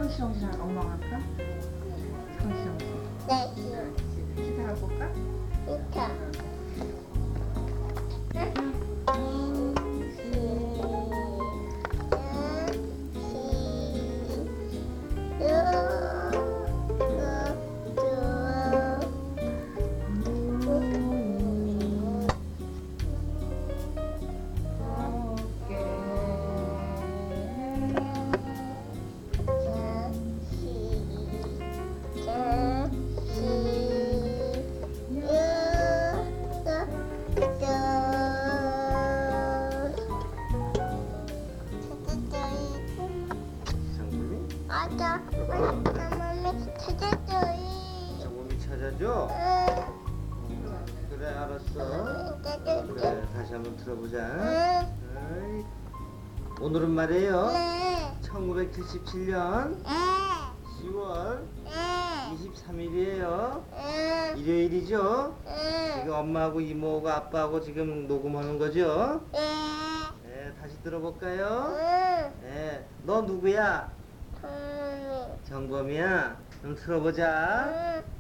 성시성시 엄마가 할까? 성시성시. 네. 기타 볼까? 이타. 맞아. 엄마 찾아줘요. 장범이 찾아줘? 그래 알았어. 그래 다시 한번 들어보자. 어이. 오늘은 말이에요. 1977년 10월 23일이에요. 일요일이죠? 지금 엄마하고 이모하고 아빠하고 지금 녹음하는 거죠? 네, 다시 들어볼까요? 네, 너 누구야? 정범이야? 그럼 들어보자.